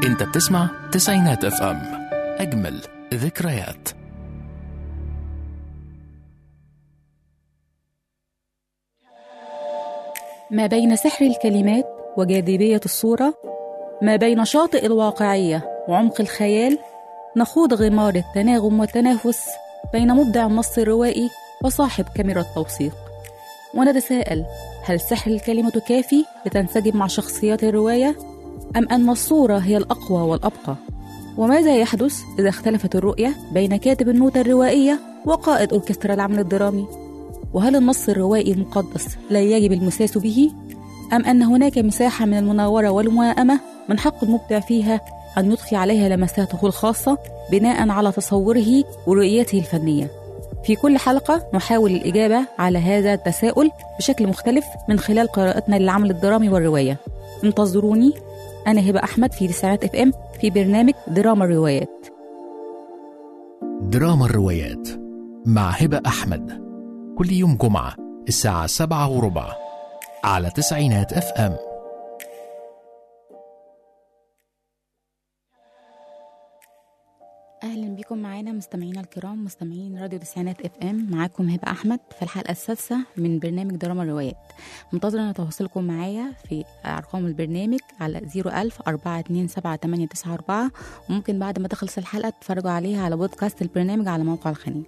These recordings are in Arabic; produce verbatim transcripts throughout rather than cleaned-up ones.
انت بتسمع تسعينات اف ام، اجمل ذكريات. ما بين سحر الكلمات وجاذبية الصورة، ما بين شاطئ الواقعية وعمق الخيال، نخوض غمار التناغم والتنافس بين مبدع النص الروائي وصاحب كاميرا التوثيق، ونتساءل: هل سحر الكلمة كافي لتنسجم مع شخصيات الرواية؟ أم أن الصورة هي الأقوى والأبقى؟ وماذا يحدث إذا اختلفت الرؤية بين كاتب النوتة الروائية وقائد أوركسترا العمل الدرامي؟ وهل النص الروائي المقدس لا يجب المساس به؟ أم أن هناك مساحة من المناورة والموائمة من حق المبدع فيها أن يضفي عليها لمساته الخاصة بناء على تصوره ورؤيته الفنية؟ في كل حلقة نحاول الإجابة على هذا التساؤل بشكل مختلف من خلال قراءتنا للعمل الدرامي والرواية. انتظروني، أنا هبة أحمد في تسعينات اف ام في برنامج دراما الروايات. دراما الروايات مع هبة أحمد، كل يوم جمعة الساعة سبعة وربع على تسعينات اف ام. أهلا بكم معانا مستمعينا الكرام، مستمعين راديو تسعينات اف ام. معاكم هبة أحمد في الحلقة السادسة من برنامج دراما الروايات. منتظرة أن تواصلكم معايا في أرقام البرنامج على زيرو ألف أربعة اتنين سبعة تمانية تسعة أربعة، وممكن بعد ما تخلص الحلقة تتفرجوا عليها على بودكاست البرنامج على موقع الخنين.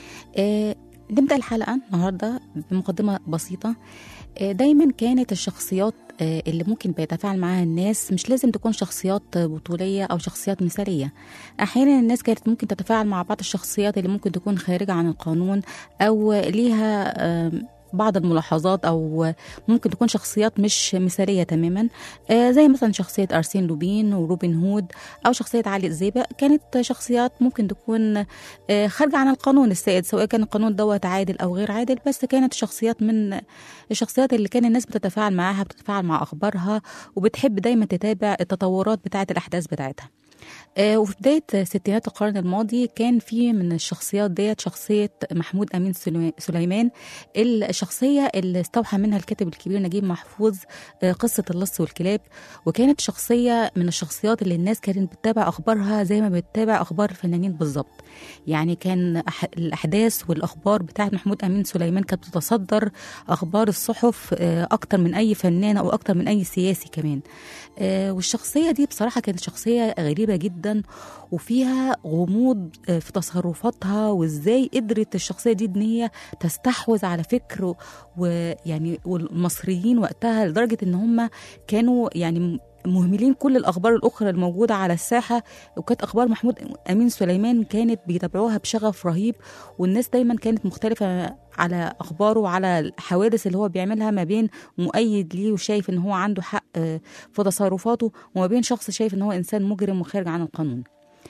آه نبدأ الحلقة النهاردة بمقدمة بسيطة. دايما كانت الشخصيات اللي ممكن بيتفاعل معاها الناس مش لازم تكون شخصيات بطولية أو شخصيات مثالية. أحيانا الناس كانت ممكن تتفاعل مع بعض الشخصيات اللي ممكن تكون خارجة عن القانون أو ليها بعض الملاحظات، أو ممكن تكون شخصيات مش مثالية تماما، زي مثلا شخصية أرسين لوبين وروبن هود أو شخصية علي الزيبق. كانت شخصيات ممكن تكون خارجة عن القانون السائد، سواء كان القانون دوت عادل أو غير عادل، بس كانت شخصيات من الشخصيات اللي كان الناس بتتفاعل معاها، بتتفاعل مع أخبارها، وبتحب دايما تتابع التطورات بتاعة الأحداث بتاعتها. وفي بداية ستينات القرن الماضي كان في من الشخصيات ديت شخصية محمود أمين سليمان، الشخصية اللي استوحى منها الكاتب الكبير نجيب محفوظ قصة اللص والكلاب. وكانت شخصية من الشخصيات اللي الناس كانت بتتابع أخبارها زي ما بتتابع أخبار الفنانين بالظبط. يعني كان الأحداث والأخبار بتاعت محمود أمين سليمان كانت بتتصدر أخبار الصحف أكتر من أي فنان أو أكتر من أي سياسي كمان. والشخصية دي بصراحة كانت شخصية غريبة جدا وفيها غموض في تصرفاتها، وازاي قدرت الشخصية دي ان هي تستحوذ على فكر ويعني والمصريين وقتها، لدرجة ان هم كانوا يعني مهملين كل الأخبار الأخرى الموجودة على الساحة. وكانت أخبار محمود أمين سليمان كانت بيتابعوها بشغف رهيب، والناس دايما كانت مختلفة على أخباره وعلى الحوادث اللي هو بيعملها، ما بين مؤيد ليه وشايف إن هو عنده حق في تصرفاته، وما بين شخص شايف إن هو إنسان مجرم وخارج عن القانون.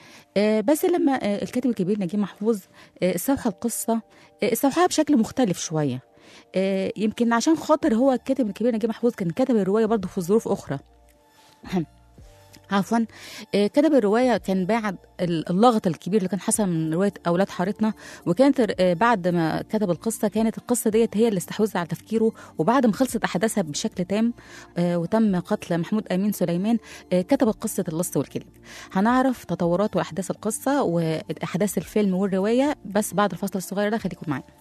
بس لما الكاتب الكبير نجيب محفوظ استوحى القصة، استوحاها بشكل مختلف شوية. يمكن عشان خاطر هو الكاتب الكبير نجيب محفوظ كان كتب الرواية برضه في ظروف أخرى. عفوا كتب الرواية كان بعد اللغط الكبير اللي كان حصل من رواية أولاد حارتنا، وكانت بعد ما كتب القصة كانت القصة ديت هي اللي استحوذت على تفكيره. وبعد ما خلصت أحداثها بشكل تام وتم قتل محمود أمين سليمان، كتب قصة اللص والكلب. هنعرف تطورات وأحداث القصة وأحداث الفيلم والرواية بس بعد الفصل الصغير ده، خليكم معانا.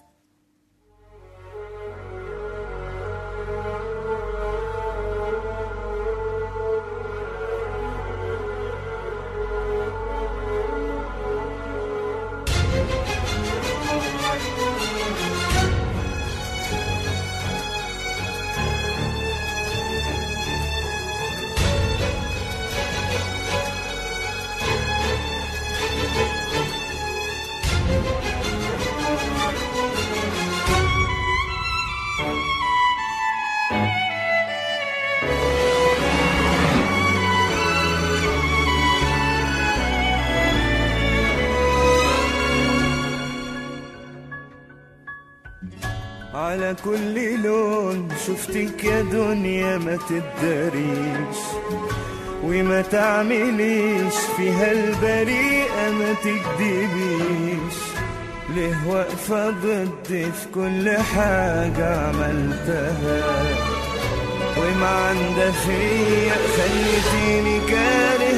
على كل لون شفتك يا دنيا ما تداريش، وما تعمليش فيها البريئة ما تكدبيش. ليه واقفة ضدي في كل حاجة عملتها، وما ما عندها فيا خليتيني كاره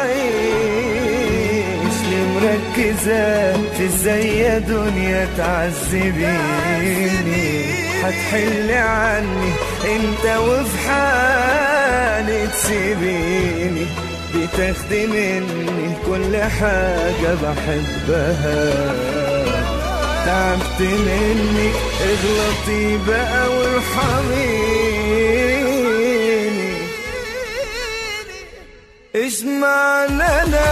أعيش. ليه مركزة في ازاي يا دنيا تعذبيني؟ هتحلي عني انت وفي حالي تسيبيني. بتاخدي مني كل حاجة بحبها. تعبت منك اغلطي بقى وارحميني. ايش معنى انا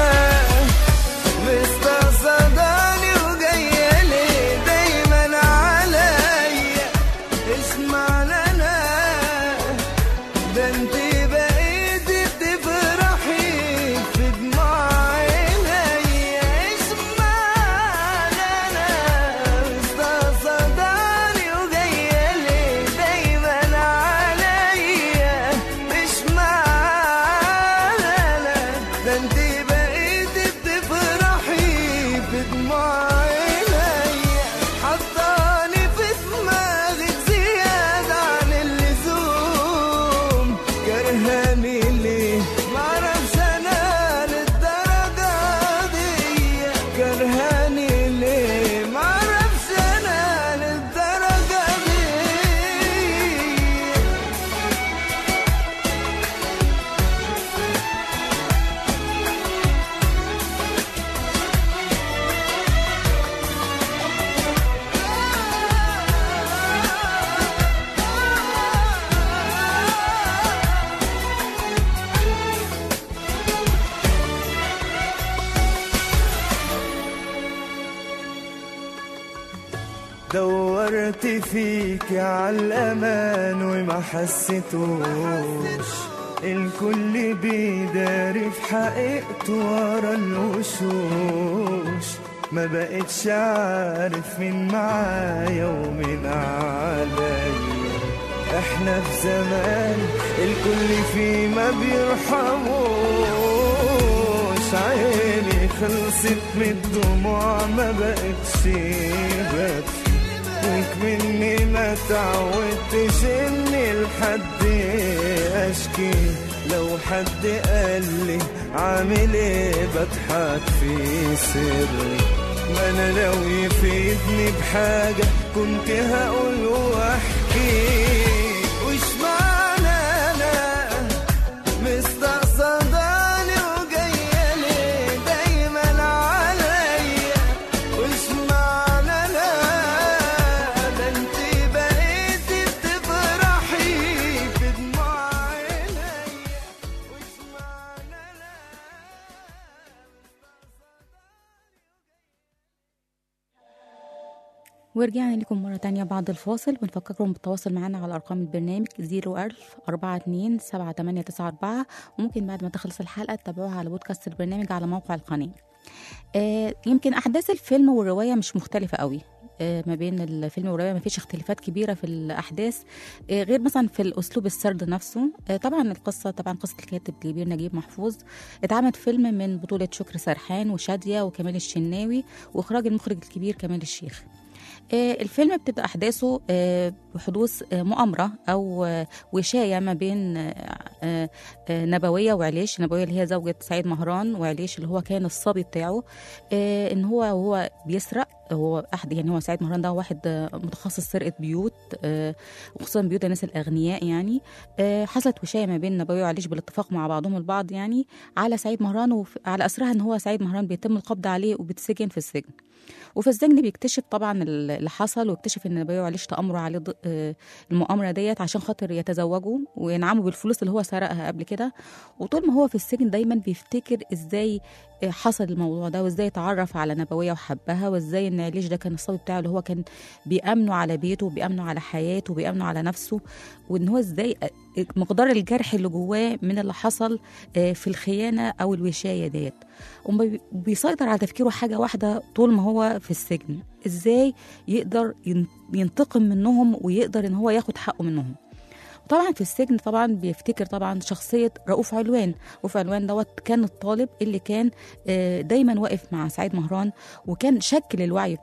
مستقصداني وجاية ليه دايما عليا؟ ايش معنى انا ده انتي بقيتي بتفرحي في دموع عينيا؟ ايش معنى انا مستقصداني وجاية ليه دايما عليا؟ ايش معنى انا ده انتي بقيتي بتفرحي في دموع عينيا؟ حطاني في دماغك زيادة عن اللزوم. كرهاني ليه معرفش انا للدرجة دي. كرهاني ليه معرفش انا للدرجة دي. دورت فيك عالأمان وما حسيتوش. الكل بيداري في حقيقته ورا الوشوش. ما بقتش عارف مين معايا ومين عليا. احنا في زمان الكل فيه ما بيرحموش. عيني خلصت من الدموع ما بقتش بكفي. وكمني ما تعودتش اني لحد اشكي. لو حد قال لي عامل ايه بضحك في سري. ما انا لو يفيدني بحاجة كنت هقول واحكي. وش معنى انا مستقصداني وجاية ليه دايما عليا؟ وش معنى انا ده انتي بقيتي بتفرحي في دموع عينيا؟ وش معنى انا ورجعنا لكم مرة تانية بعد الفاصل. بنفكركم بالتواصل معنا على أرقام البرنامج صفر ألف أربعة اتنين سبعة تمانية تسعة أربعة، وممكن بعد ما تخلص الحلقة تتابعوها على بودكاست البرنامج على موقع القناة. آه يمكن أحداث الفيلم والرواية مش مختلفة قوي. آه ما بين الفيلم والرواية ما فيش اختلافات كبيرة في الأحداث، آه غير مثلا في الأسلوب السرد نفسه. آه طبعا القصة طبعا قصة الكاتب الكبير نجيب محفوظ. اتعمل فيلم من بطولة شكري سرحان وشادية وكمال الشناوي وإخراج المخرج الكبير كمال الشيخ. الفيلم بتبدأ أحداثه بحدوث مؤامرة أو وشاية ما بين نبوية وعليش. نبوية اللي هي زوجة سعيد مهران، وعليش اللي هو كان الصبي بتاعه. إن هو هو بيسرق. هو أحد يعني هو سعيد مهران ده واحد متخصص سرقة بيوت، وخصوصا بيوت الناس الأغنياء يعني. حصلت وشاية ما بين نبوية وعليش بالاتفاق مع بعضهم البعض يعني على سعيد مهران، وعلى أسرها إن هو سعيد مهران بيتم القبض عليه وبيتسجن في السجن. وفي السجن بيكتشف طبعا اللي حصل، ويكتشف ان نبويه وعليش تامروا عليه المؤامره ديت عشان خاطر يتزوجوا وينعموا بالفلوس اللي هو سرقها قبل كده. وطول ما هو في السجن دايما بيفتكر ازاي حصل الموضوع ده، وازاي اتعرف على نبويه وحبها، وازاي ان عليش ده كان الصبي بتاعه اللي هو كان بيأمنه على بيته وبيأمنه على حياته وبيأمنه على نفسه، وان هو ازاي مقدار الجرح اللي جواه من اللي حصل في الخيانه او الوشايه ديت. وبيسيطر على تفكيره حاجه واحده طول ما هو في السجن، ازاي يقدر ينتقم منهم ويقدر ان هو ياخد حقه منهم. طبعا في السجن طبعا بيفتكر طبعا شخصيه رؤوف علوان. رؤوف علوان دوت كان الطالب اللي كان دايما واقف مع سعيد مهران، وكان شكل الوعي بتاعه.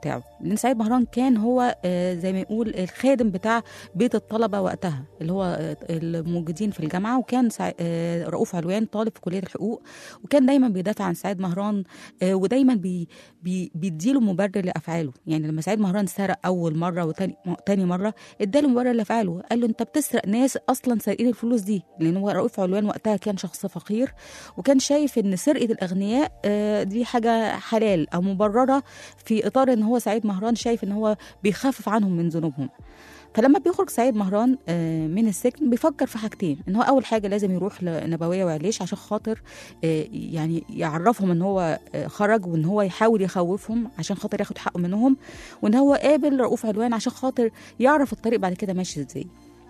لان سعيد مهران كان هو آه، زي ما يقول الخادم بتاع بيت الطلبه وقتها اللي هو آه، الموجودين في الجامعه، وكان سع- آه، رؤوف علوان طالب في كليه الحقوق، وكان دايما بيدافع عن سعيد مهران، آه، ودايما بي بي بيديله مبرر لافعاله. يعني لما سعيد مهران سرق اول مره وتاني تاني مره اداله مبرر لافعاله، قال له انت بتسرق ناس اصلا سارقين الفلوس دي، لان هو رؤوف علوان وقتها كان شخص فقير، وكان شايف ان سرقه الاغنياء آه، دي حاجه حلال او مبرره في اطار ان هو سعيد مهران شايف ان هو بيخفف عنهم من ذنوبهم. فلما بيخرج سعيد مهران آه، من السجن بيفكر في حاجتين، ان هو اول حاجه لازم يروح لنبويه وعليش عشان خاطر آه، يعني يعرفهم ان هو آه، خرج، وان هو يحاول يخوفهم عشان خاطر ياخد حقه منهم، وان هو قابل رؤوف علوان عشان خاطر يعرف الطريق بعد كده ماشي ازاي.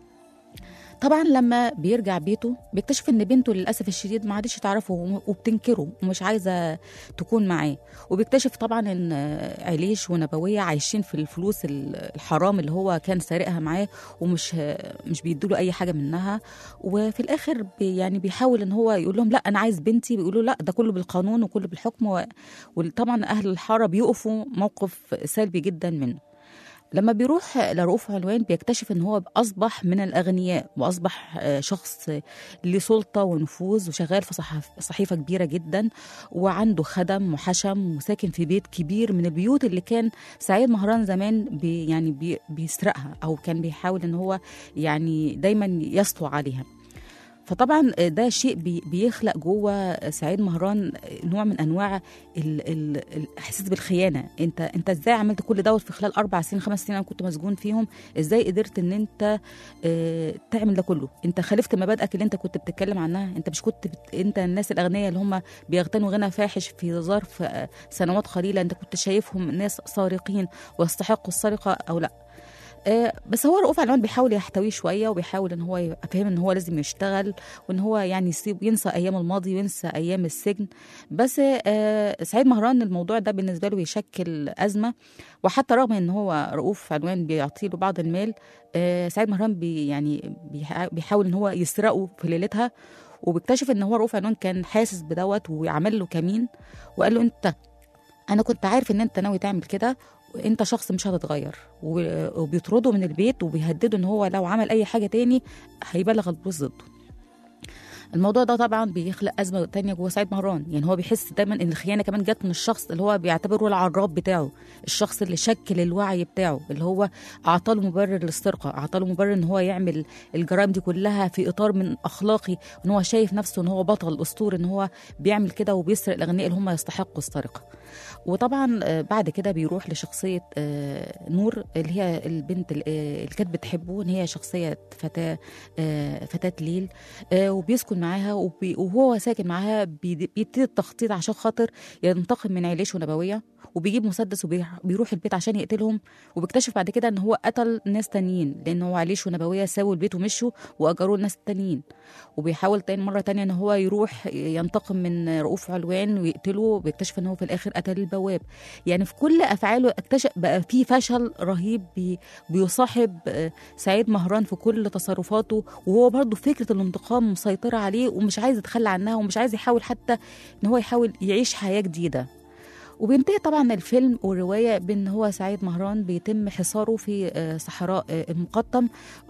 طبعا لما بيرجع بيته بيكتشف ان بنته للاسف الشديد ما عادش تعرفه وم- وبتنكره ومش عايزه تكون معاه، وبيكتشف طبعا ان عليش ونبويه عايشين في الفلوس ال- الحرام اللي هو كان سارقها معاه، ومش مش بيدوا اي حاجه منها. وفي الاخر بي يعني بيحاول ان هو يقول لهم لا انا عايز بنتي، بيقولوا لا ده كله بالقانون وكله بالحكم و- وطبعا اهل الحاره بيقفوا موقف سلبي جدا منه. لما بيروح لرؤوف علوان بيكتشف ان هو اصبح من الاغنياء، واصبح آه، شخص له سلطه ونفوذ، وشغال في صحف صحيفه كبيره جدا، وعنده خدم وحشم، وساكن في بيت كبير من البيوت اللي كان سعيد مهران زمان بي يعني بي بيسرقها، او كان بيحاول ان هو يعني دايما يسطو عليها. فطبعا ده شيء بي بيخلق جوه سعيد مهران نوع من انواع ال- ال- الاحساس بالخيانه. انت انت ازاي عملت كل دوت في خلال اربع سنين خمس سنين انا كنت مسجون فيهم؟ ازاي قدرت ان انت آه، تعمل ده كله؟ انت خالفت مبادئك اللي انت كنت بتتكلم عنها. انت مش كنت بت... انت الناس الاغنياء اللي هم بيغتنوا غنى فاحش في ظرف آه، سنوات قليله، انت كنت شايفهم ناس سارقين ويستحقوا السرقه او لا؟ آه، بس هو رؤوف علوان بيحاول يحتويه شويه، وبيحاول ان هو يبقى فاهم ان هو لازم يشتغل، وان هو يعني يسيب ينسى ايام الماضي وينسى ايام السجن. بس آه، سعيد مهران الموضوع ده بالنسبه له يشكل ازمه، وحتى رغم ان هو رؤوف علوان بيعطي له بعض المال، آه، سعيد مهران بي يعني بيحا- بيحاول ان هو يسرقه في ليلتها، وبيكتشف ان هو رؤوف علوان كان حاسس بدوت وعمل له كمين، وقال له انت انا كنت عارف ان انت ناوي تعمل كده، وانت شخص مش هتتغير، و- وبيطرده من البيت وبيهدده ان هو لو عمل اي حاجه تاني هيبلغ البوليس ضده. الموضوع ده طبعا بيخلق ازمه تانية جوه سعيد مهران. يعني هو بيحس دايما ان الخيانه كمان جت من الشخص اللي هو بيعتبره العراب بتاعه، الشخص اللي شكل الوعي بتاعه، اللي هو اعطاله مبرر للسرقه، اعطاله مبرر ان هو يعمل الجرائم دي كلها في اطار من اخلاقي، ان هو شايف نفسه ان هو بطل اسطوري، ان هو بيعمل كده وبيسرق الاغنياء اللي هم يستحقوا السرقه. وطبعا آه، بعد كده بيروح لشخصيه آه، نور اللي هي البنت اللي آه، اللي كانت بتحبه، ان هي شخصيه فتاه آه، فتاه ليل، آه، وبيسكن معاها، وبي- وهو ساكن معاها بيد- بيبتدي التخطيط عشان خاطر ينتقم من عليش ونبويه، وبيجيب مسدس وبيروح البيت عشان يقتلهم. وبيكتشف بعد كده ان هو قتل ناس تانيين، لان هو عليش ونبويه سابوا البيت ومشوا واجروا الناس التانيين. وبيحاول تاني مره تانية ان هو يروح ينتقم من رؤوف علوان ويقتله، وبيكتشف ان هو في الاخر قتل البواب. يعني في كل افعاله اكتشف بقى في فشل رهيب بي بيصاحب آه، سعيد مهران في كل تصرفاته، وهو برضه فكره الانتقام مسيطره عليه ومش عايز يتخلى عنها، ومش عايز يحاول حتى ان هو يحاول يعيش حياه جديده. وبينتهي طبعا الفيلم والروايه بان هو سعيد مهران بيتم حصاره في آه، صحراء آه، المقطم،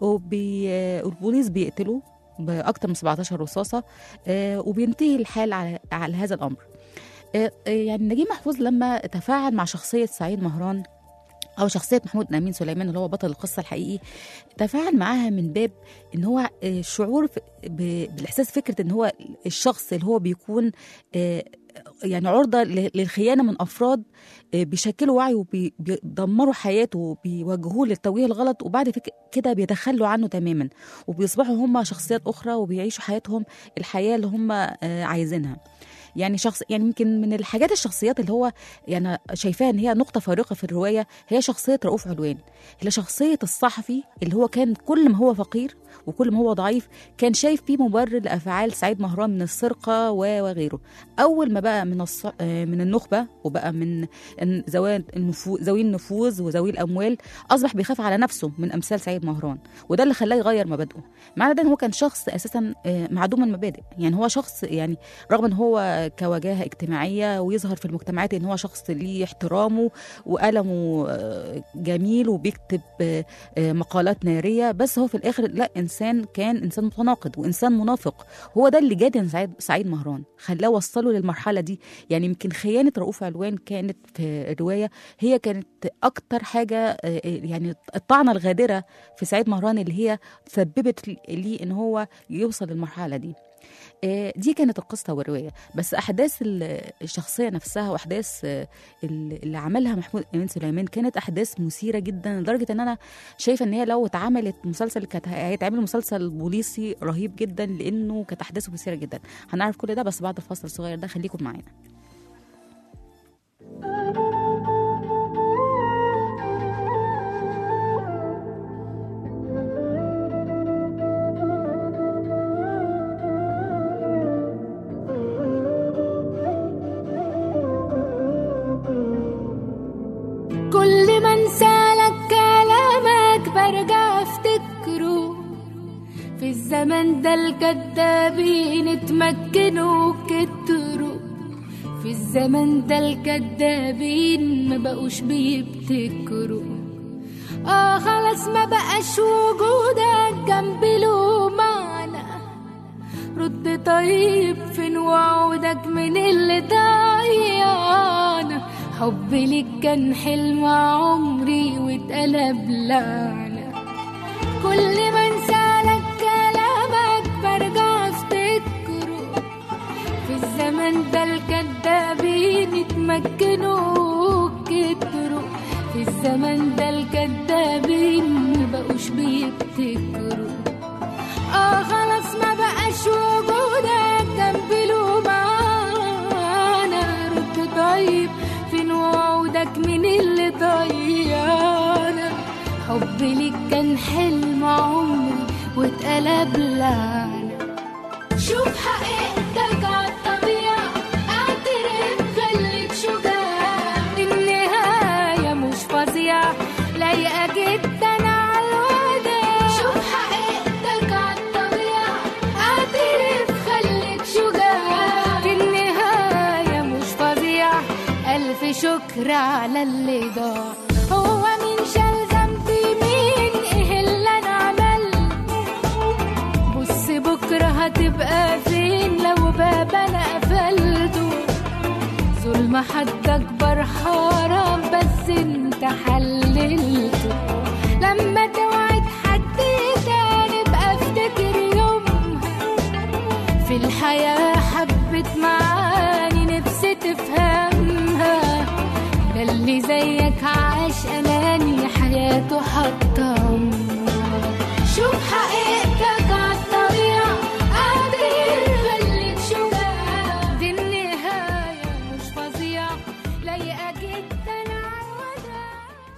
وبي آه، والبوليس بيقتلوا باكثر من سبعتاشر رصاصه، آه، وبينتهي الحال على, على هذا الامر. آه، آه، يعني نجيب محفوظ لما تفاعل مع شخصيه سعيد مهران او شخصيه محمود امين سليمان اللي هو بطل القصه الحقيقي، تفاعل معاها من باب ان هو آه، شعور ف- ب- بالاحساس، فكره ان هو الشخص اللي هو بيكون آه، يعني عرضه ل- للخيانه من افراد آه، بيشكلوا وعيه وبيدمروا حياته وبيوجهوه للتوجيه الغلط، وبعد فك- كده بيتخلوا عنه تماما، وبيصبحوا هم شخصيات اخرى وبيعيشوا حياتهم الحياه اللي هم آه، عايزينها. يعني شخص يعني يمكن من الحاجات الشخصيات اللي هو يعني شايفاها ان هي نقطه فارقه في الروايه هي شخصيه رؤوف علوان، هي شخصيه الصحفي اللي هو كان كل ما هو فقير وكل ما هو ضعيف كان شايف فيه مبرر لافعال سعيد مهران من السرقه و- وغيره. اول ما بقى من الص... آه، من النخبه وبقى من الن- ذوي النفوذ ذوي النفوذ وذوي الاموال، اصبح بيخاف على نفسه من امثال سعيد مهران، وده اللي خلاه يغير مبادئه. معنى ده ان هو كان شخص اساسا آه، معدوم المبادئ. يعني هو شخص يعني رغم ان هو هو كوجاهة اجتماعية، ويظهر في المجتمعات ان هو شخص ليه احترامه وقلمه جميل وبيكتب مقالات نارية، بس هو في الاخر لا، انسان كان انسان متناقض وانسان منافق. هو ده اللي جاد سعيد سعيد مهران، خلاه وصله للمرحلة دي. يعني يمكن خيانة رؤوف علوان كانت في الرواية هي كانت اكتر حاجة، يعني الطعنة الغادرة في سعيد مهران اللي هي سببت ليه ان هو يوصل للمرحلة دي. دي كانت القصة والرواية. بس أحداث الشخصية نفسها وأحداث اللي عملها محمود أمين سليمان كانت أحداث مثيرة جدا، لدرجة أن أنا شايفة أن هي لو اتعملت مسلسل كانت هيتعمل مسلسل بوليسي رهيب جدا، لأنه كانت أحداثه مثيرة جدا. هنعرف كل ده بس بعد الفاصل الصغير ده، خليكم معانا. كل ما انسالك كلامك برجع افتكره، في الزمن ده الكدابين اتمكنوا كتروا، في الزمن ده الكدابين ما بقوش بيبتكروا. اه خلاص ما بقاش وجودك جنبي له معنى، رد طيب فين وعودك من اللي ضيعنا. حبي ليك كان حلم عمري واتقلب لعنة، كل ما انسالك كلامك برجع افتكره، في الزمن ده الكدابين اتمكنوا كتروا، في الزمن ده الكدابين مبقوش بيبتكروا. اه خلاص ما بقاش وجودك جنبي له معنى، رد طيب فين وعودك من اللي ضيعنا. حبي ليك كان حلم عمري واتقلب لعنة. شوف حقيقتك عالطبيعة، اعترف خليك شجاع، النهاية مش فظيعة لايقة جدا عالوداع. شوف حقيقتك عالطبيعة، اعترف خليك شجاع، النهاية مش فظيعة، ألف شكر على اللي ضاع. هو مين شال ذنبي مين ايه اللي انا عملته، بص بكرة هتبقى فين لو باب انا قفلته. ظلم حد اكبر حرام بس انت حللته، لما توعد حد تاني بقى افتكر يومها. في الحياة حبت معاني نفسي تفهمها، ده اللي زيك عاش أناني حياته حتى عمرها. شوف حقيقتك عالطبيعة، قادر خليك شجاع، دي النهاية مش فظيعة لايقة جدا عالوداع.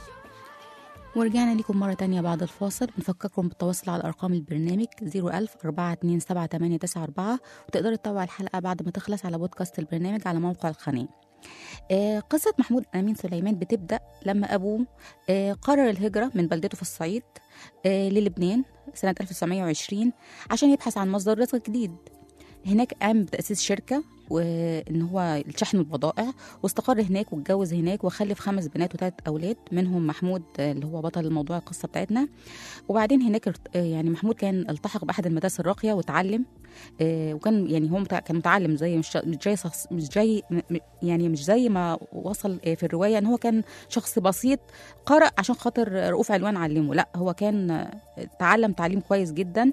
ورجعنا لكم مرة تانية بعد الفاصل. بنفكركم بالتواصل على أرقام البرنامج صفر ألف أربعة اتنين سبعة تمانية تسعة أربعة، وتقدروا تتابعوا الحلقة بعد ما تخلص على بودكاست البرنامج على موقع القناة. آه قصة محمود أمين سليمان بتبدأ لما أبوه آه قرر الهجرة من بلدته في الصعيد آه للبنان سنة ألف وتسعمية وعشرين عشان يبحث عن مصدر رزق جديد. هناك قام بتأسيس شركة وإن هو شحن البضائع، واستقر هناك واتجوز هناك وخلف خمس بنات وثلاث أولاد، منهم محمود اللي هو بطل الموضوع القصة بتاعتنا. وبعدين هناك يعني محمود كان التحق بأحد المدارس الراقية وتعلم، وكان يعني هو كان متعلم زي مش مش جاي مش جاي يعني مش زي ما وصل في الرواية ان هو كان شخص بسيط قرأ عشان خاطر رؤوف علوان علمه، لا هو كان تعلم تعليم كويس جدا.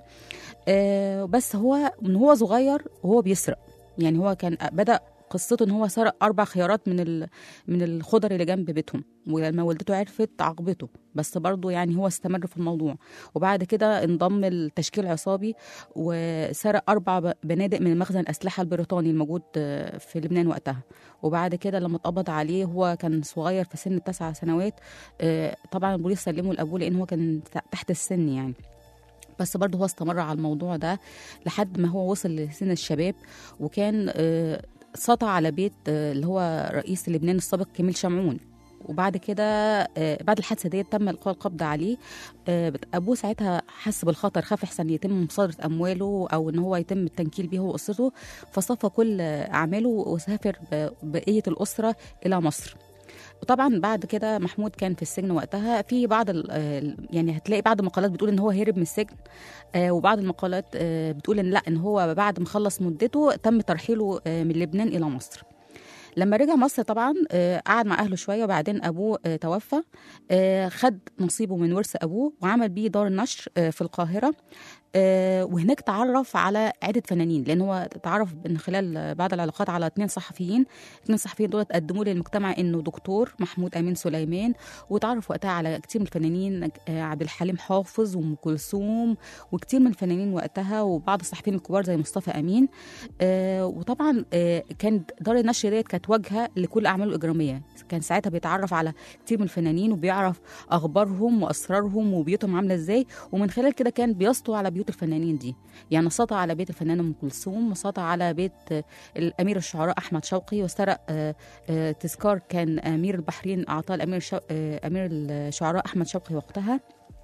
بس هو من هو صغير وهو بيسرق، يعني هو كان بدأ قصته ان هو سرق اربع خيارات من ال... من الخضر اللي جنب بيتهم، ولما والدته عرفت عاقبته، بس برضه يعني هو استمر في الموضوع. وبعد كده انضم لتشكيل عصابي وسرق اربع بنادق من مخزن الاسلحه البريطاني الموجود في لبنان وقتها. وبعد كده لما اتقبض عليه هو كان صغير في سن تسع سنوات، طبعا البوليس سلمه لابوه لان هو كان تحت السن يعني، بس برضه هو استمر على الموضوع ده لحد ما هو وصل لسن الشباب، وكان سطع على بيت اللي هو رئيس لبنان السابق كميل شمعون، وبعد كده آه، بعد الحادثه دي تم القاء القبض عليه. آه، بت- ابوه ساعتها حس بالخطر، خاف احسن يتم مصادره امواله او ان هو يتم التنكيل بيه هو واسرته، فصفى كل آه، اعماله وسافر ب- بقيه الاسره الى مصر. وطبعا بعد كده محمود كان في السجن وقتها. في بعض ال- آه، يعني هتلاقي بعض المقالات بتقول ان هو هرب من السجن، آه، وبعض المقالات آه، بتقول ان لا، ان هو بعد ما خلص مدته تم ترحيله آه، من لبنان الى مصر. لما رجع مصر طبعا آه، قعد مع اهله شويه، وبعدين ابوه آه، توفى. آه، خد نصيبه من ورث ابوه وعمل بيه دار نشر آه، في القاهره. آه، وهناك تعرف على عدة فنانين، لأن هو تعرف من خلال بعض العلاقات على اتنين صحفيين. اتنين صحفيين دول قدموا للمجتمع إنه دكتور محمود أمين سليمان، وتعرف وقتها على كتير من الفنانين، آه، عبد الحليم حافظ وأم كلثوم وكتير من الفنانين وقتها، وبعض الصحفيين الكبار زي مصطفى أمين. آه، وطبعا آه، كانت دار النشر ديت كانت واجهة لكل أعماله الإجرامية. كان ساعتها بيتعرف على كتير من الفنانين وبيعرف أخبارهم وأسرارهم وبيوتهم عاملة إزاي، ومن خلال كده كان بيسطو على بيوت الفنانين دي. يعني سطع على بيت الفنانة أم كلثوم، وسطع على بيت آه، الأمير الشعراء أحمد شوقي، واسترق آه، آه، تذكار كان أمير البحرين أعطاه الأمير شو... آه، أمير الشعراء أحمد شوقي وقتها.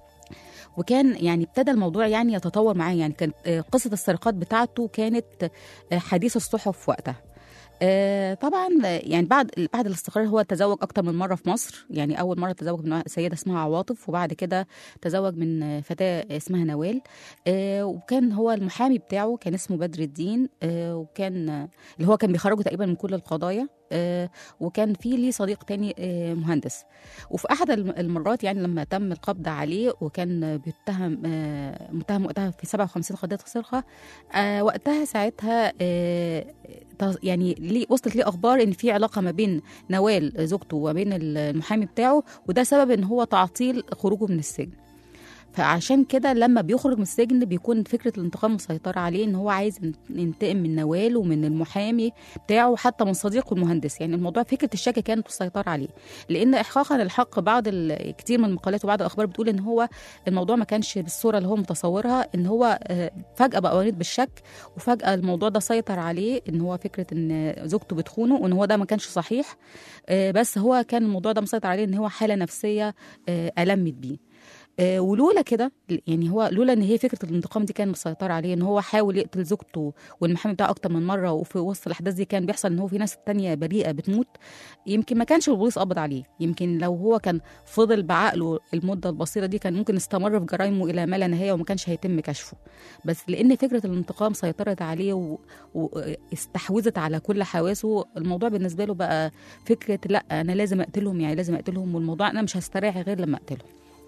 وكان يعني ابتدى الموضوع يعني يتطور معاه. يعني كانت آه، قصة السرقات بتاعته كانت آه، حديث الصحف وقتها. آه، طبعا آه، يعني بعد بعد الاستقرار هو تزوج اكتر من مره في مصر. يعني اول مره تزوج من سيده اسمها عواطف، وبعد كده تزوج من آه، فتاه اسمها نوال. آه، وكان هو المحامي بتاعه كان اسمه بدر الدين، آه، وكان آه، اللي هو كان بيخرجه تقريبا من كل القضايا. آه، وكان في ليه صديق تاني آه، مهندس. وفي احد الم- المرات يعني لما تم القبض عليه، وكان بيتهم آه، متهم وقتها في سبعة وخمسين قضيه سرقه. آه، وقتها ساعتها آه، ت- يعني ليه وصلت ليه اخبار ان في علاقه ما بين نوال زوجته وما بين المحامي بتاعه، وده سبب ان هو تعطيل خروجه من السجن. فعشان كده لما بيخرج من السجن بيكون فكره الانتقام مسيطره عليه، ان هو عايز ينتقم من نوال ومن المحامي بتاعه وحتى من صديقه المهندس. يعني الموضوع فكره الشك كانت مسيطره عليه، لان احقاقا الحق بعض ال- كتير من المقالات وبعض الاخبار بتقول ان هو الموضوع ما كانش بالصوره اللي هو متصورها، ان هو آه، فجاه بقى مريض بالشك، وفجاه الموضوع ده سيطر عليه، ان هو فكره ان زوجته بتخونه، وان هو ده ما كانش صحيح. آه، بس هو كان الموضوع ده مسيطر عليه، ان هو حاله نفسيه آه، ألمت بيه. آه، ولولا كده، يعني هو لولا ان هي فكره الانتقام دي كان مسيطر عليه، ان هو حاول يقتل زوجته والمحامي بتاعه اكتر من مره، وفي وسط الاحداث دي كان بيحصل ان هو في ناس تانية بريئه بتموت، يمكن ما كانش البوليس قبض عليه. يمكن لو هو كان فضل بعقله المده البسيطه دي كان ممكن استمر في جرائمه الى ما لا نهايه وما كانش هيتم كشفه. بس لان فكره الانتقام سيطرت عليه و- واستحوذت على كل حواسه، الموضوع بالنسبه له بقى فكره لا انا لازم اقتلهم، يعني لازم اقتلهم، والموضوع انا مش هستريح غير لما اقتلهم.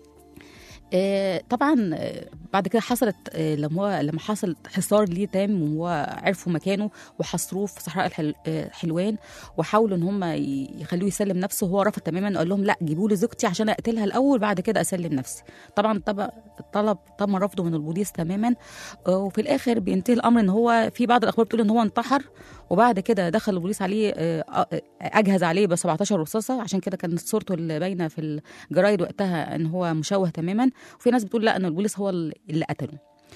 آه، طبعا آه، بعد كده حصلت آه، لما هو لما حصل حصار ليه تام، وهو عرفوا مكانه وحصروه في صحراء الحل- آه، حلوان، وحاولوا ان هم ي- يخلوه يسلم نفسه. هو رفض تماما، قال لهم لا جيبوا لي زوجتي عشان اقتلها الاول بعد كده اسلم نفسي. طبعا طب- الطلب تم رفضه من البوليس تماما. آه، وفي الاخر بينتهي الامر ان هو في بعض الاخبار بتقول ان هو انتحر، وبعد كده دخل البوليس عليه آه، آه، اجهز عليه ب سبعتاشر رصاصه. عشان كده كانت صورته اللي باينه في الجرايد وقتها ان هو مشوه تماما. وفي ناس بتقول لا ان البوليس هو اللي قتله.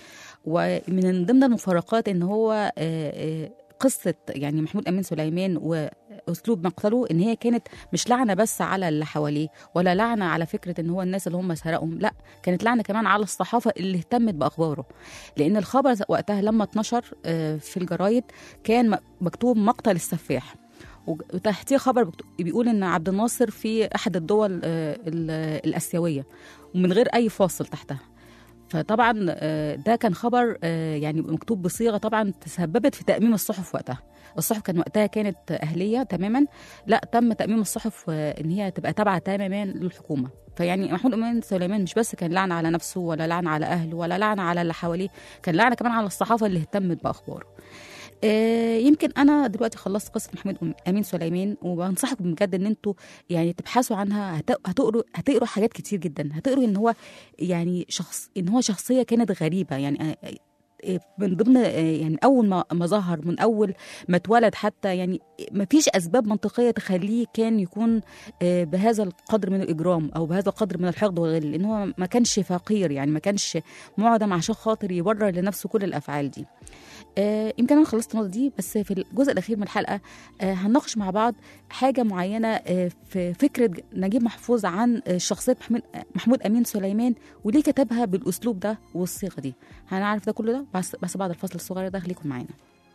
ومن ضمن المفارقات ان هو آه، آه، قصه يعني محمود امين سليمان واسلوب مقتله، ان هي كانت مش لعنه بس على اللي حواليه، ولا لعنه على فكره ان هو الناس اللي هم سرقهم، لا كانت لعنه كمان على الصحافه اللي اهتمت باخباره. لان الخبر وقتها لما اتنشر آه، في الجرايد كان م- مكتوب مقتل السفاح، وتحتيه خبر بكتو- بيقول ان عبد الناصر في احد الدول آه، ال- الاسيويه، ومن غير اي فاصل تحتها. فطبعا آه، ده كان خبر آه، يعني مكتوب بصيغه طبعا تسببت في تاميم الصحف وقتها. الصحف كان وقتها كانت اهليه تماما، لا تم تاميم الصحف آه، ان هي تبقى تابعه تماما للحكومه. فيعني محمود امين سليمان مش بس كان لعنه على نفسه، ولا لعنه على اهله، ولا لعنه على اللي حواليه، كان لعنه كمان على الصحافه اللي اهتمت باخباره. آه، يمكن انا دلوقتي خلصت قصه محمود أم- امين سليمان، وبنصحكم بجد ان انتوا يعني تبحثوا عنها. هت- هتقروا هتقروا حاجات كتير جدا. هتقروا ان هو يعني شخص ان هو شخصيه كانت غريبه. يعني آه، آه، من ضمن آه، يعني اول ما ما ظهر، من اول ما اتولد حتى، يعني ما فيش اسباب منطقيه تخليه كان يكون آه، بهذا القدر من الاجرام او بهذا القدر من الحقد والغل. لان هو ما كانش فقير، يعني ما كانش معدم عشان خاطر يبرر لنفسه كل الافعال دي. آه يمكن انا خلصت النقطه دي، بس في الجزء الاخير من الحلقه آه هنناقش مع بعض حاجه معينه آه في فكره نجيب محفوظ عن آه شخصيه محمود محمود امين سليمان، وليه كتبها بالاسلوب ده والصيغه دي. هنعرف ده كله ده بس, بس بعد الفصل الصغير ده. خليكم معانا.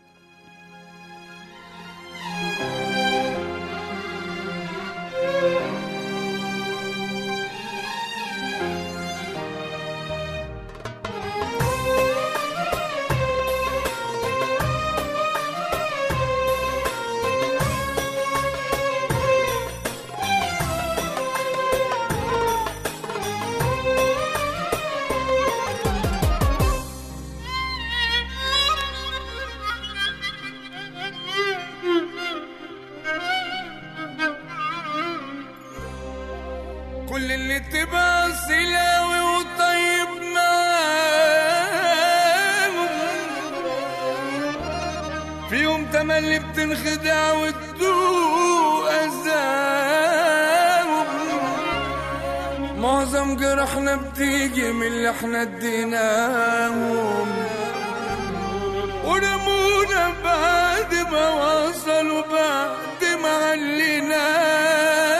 كل اللي تبقى سلاوي وطيب معاهم، في يوم تملي بتنخدع وتدوق أذاهم. معظم جرحنا بتيجي من اللي احنا اديناهم، ورمونا بعد ما وصلوا بعد ما عليناهم.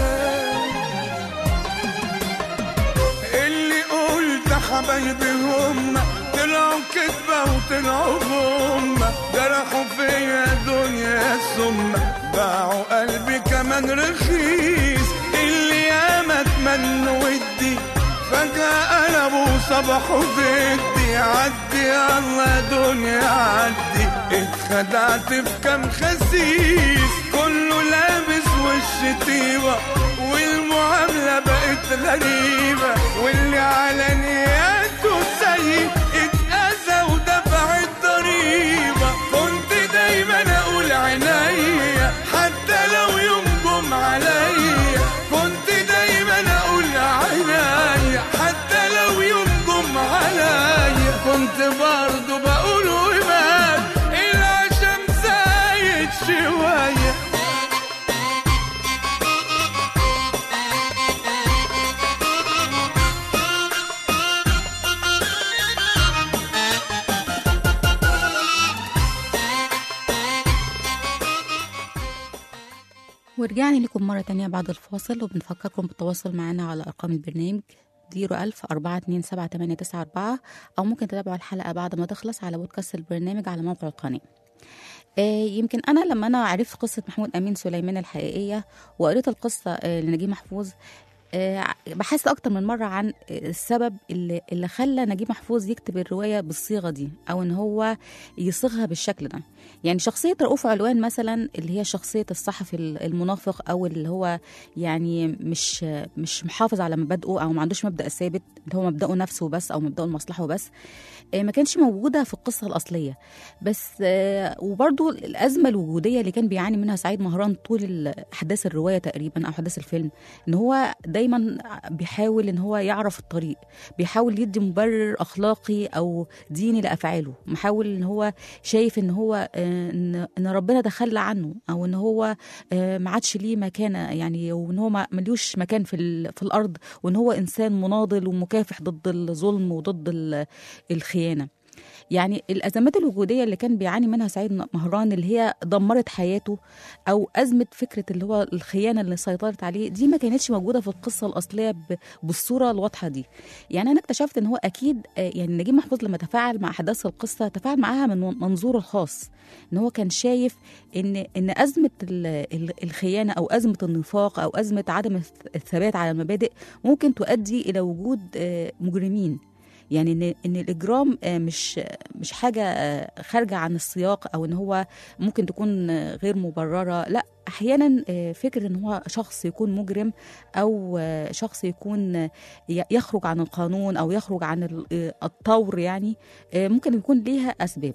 حبايبي هم طلعوا كدبة وطلعوا هم، جرحوا فيا دنيا السم، باعوا قلبي كمان رخيص. اللي ياما اتمنوا ودي فجأة قلبوا صبحوا ضدي. عدي يلا دنيا عدي، اتخدعت في كام خسيس، كله لابس وش طيبة والمعاملة بقت غريبة، واللي على نياته سيء اتأذى ودفع الضريبة. كنت دايما اقول عينيا حتى لو يوم جم عليا، كنت دايما اقول عينيا حتى لو يوم جم عليا، كنت برضو بقول وبان العشم زايد شوية. ورجعنا لكم مرة تانية بعد الفاصل، وبنفكركم بالتواصل معنا على أرقام البرنامج صفر ألف أربعة اتنين سبعة تمانية تسعة أربعة، أو ممكن تتابعوا الحلقة بعد ما تخلص على بودكاست البرنامج على موقع القناة. آه يمكن أنا لما أنا عرفت قصة محمود أمين سليمان الحقيقية وقريت القصة آه لنجيب محفوظ، آه بحثت أكتر من مرة عن السبب اللي, اللي خلى نجيب محفوظ يكتب الرواية بالصيغة دي، أو إن هو يصيغها بالشكل ده. يعني شخصية رؤوف علوان مثلا، اللي هي شخصية الصحفي المنافق، أو اللي هو يعني مش مش محافظ على مبادئه، أو ما عندوش مبدأ ثابت، اللي هو مبدأه نفسه بس أو مبدأه المصلحة بس، آه ما كانش موجودة في القصة الأصلية. بس آه وبرضو الأزمة الوجودية اللي كان بيعاني منها سعيد مهران طول أحداث الرواية تقريبا أو أحداث الفيلم، إن هو دايما بيحاول ان هو يعرف الطريق، بيحاول يدي مبرر اخلاقي او ديني لافعاله، محاول ان هو شايف ان هو ان ربنا تخلى عنه، او ان هو ما عادش ليه مكانه، يعني وان هو ملوش مكان في في الارض، وان هو انسان مناضل ومكافح ضد الظلم وضد الخيانه. يعني الأزمات الوجودية اللي كان بيعاني منها سعيد مهران، اللي هي دمرت حياته، أو أزمة فكرة اللي هو الخيانة اللي سيطرت عليه، دي ما كانتش موجودة في القصة الأصلية بالصورة الواضحة دي. يعني أنا اكتشفت إن هو أكيد يعني نجيب محفوظ لما تفاعل مع أحداث القصة تفاعل معاها من منظوره الخاص، إن هو كان شايف إن إن أزمة الخيانة أو أزمة النفاق أو أزمة عدم الثبات على المبادئ ممكن تؤدي إلى وجود مجرمين. يعني ان ان الاجرام مش مش حاجه خارجه عن السياق، او ان هو ممكن تكون غير مبرره، لا، احيانا فكره ان هو شخص يكون مجرم او شخص يكون يخرج عن القانون او يخرج عن الطور، يعني ممكن يكون ليها اسباب.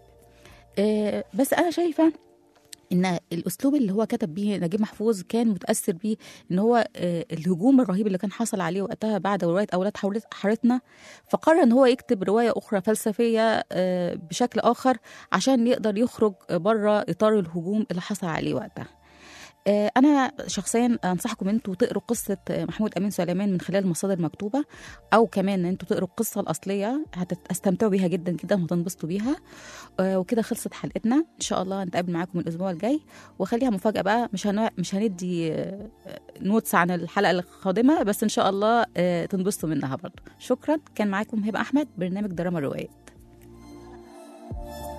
بس انا شايفه ان الاسلوب اللي هو كتب بيه نجيب محفوظ كان متاثر بيه، ان هو الهجوم الرهيب اللي كان حصل عليه وقتها بعد روايه اولاد حارتنا، فقرر ان هو يكتب روايه اخرى فلسفيه بشكل اخر عشان يقدر يخرج بره اطار الهجوم اللي حصل عليه وقتها. آه، انا شخصيا انصحكم انتوا تقروا قصه محمود امين سليمان من خلال مصادر مكتوبه، او كمان ان انتوا تقروا القصه الاصليه، هتستمتعوا بيها جدا جدا وهتنبسطوا بيها. آه، وكده خلصت حلقتنا، ان شاء الله هنتقابل معاكم الاسبوع الجاي، وخليها مفاجاه بقى، مش هن... مش هندي آه، نوتس عن الحلقه القادمه، بس ان شاء الله آه، تنبسطوا منها برضه. شكرا، كان معاكم هبه احمد، برنامج دراما الروايات.